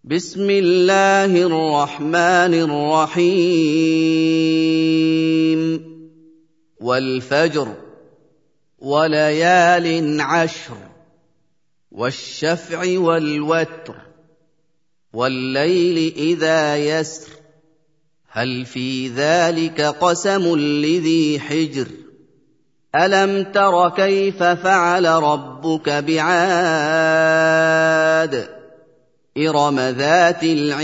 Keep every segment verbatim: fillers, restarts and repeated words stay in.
بسم الله الرحمن الرحيم والفجر وليال عشر والشفع والوتر والليل إذا يسر هل في ذلك قسم لذي حجر ألم تر كيف فعل ربك بعاد إرم ذات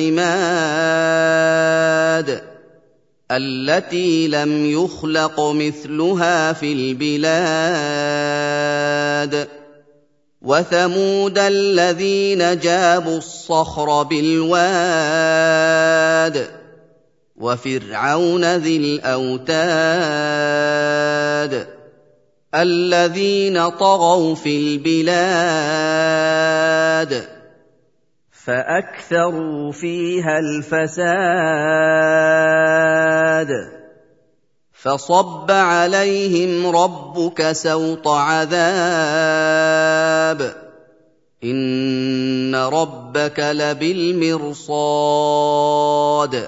العماد التي لم يخلق مثلها في البلاد وثمود الذين جابوا الصخر بالواد وفرعون ذي الأوتاد الذين طغوا في البلاد فأكثروا فيها الفساد فصب عليهم ربك سوط عذاب إن ربك لبالمرصاد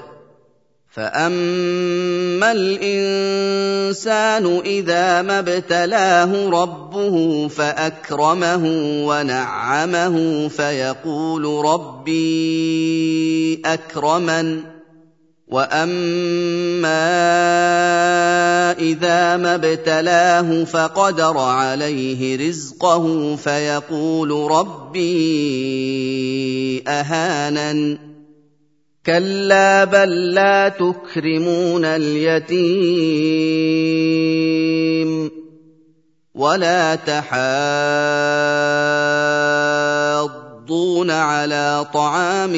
فأما الإنسان إذا ما ابتلاه ربه فأكرمه ونعمه فيقول ربي أكرمن وأما إذا ما ابتلاه فقدر عليه رزقه فيقول ربي أهانن كلا بل لا تكرمون اليتيم ولا تحاضون على طعام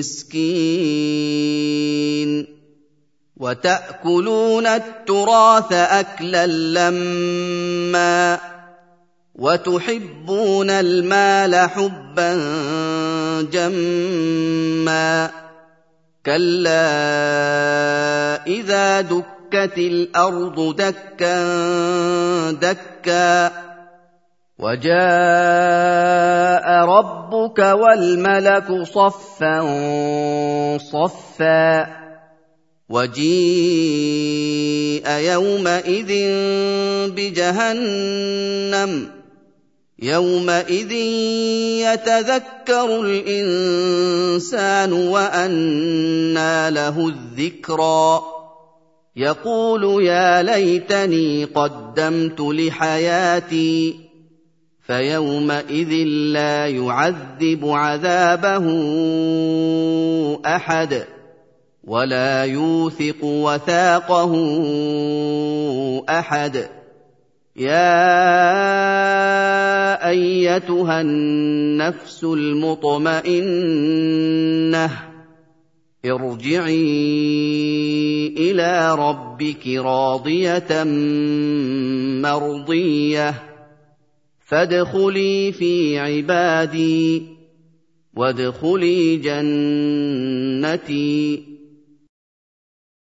المسكين وتأكلون التراث أكلا لما وتحبون المال حبا جما كلا إذا دكت الأرض دكا دكا وجاء ربك والملك صفا صفا وجيء يومئذ بجهنم يومئذ يتذكر الإنسان وأنى له الذكرى يقول يا ليتني قدمت لحياتي فيومئذ لا يعذب عذابه أحد ولا يوثق وثاقه أحد يا أيتها النفس المطمئنة ارجعي إلى ربك راضية مرضية فادخلي في عبادي وادخلي جنتي